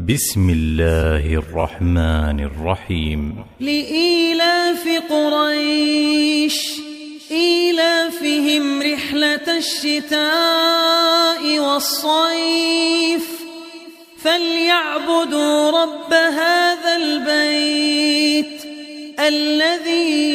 بسم الله الرحمن الرحيم. لإيلاف قريش إيلافهم رحلة الشتاء والصيف فليعبدوا رب هذا البيت الذي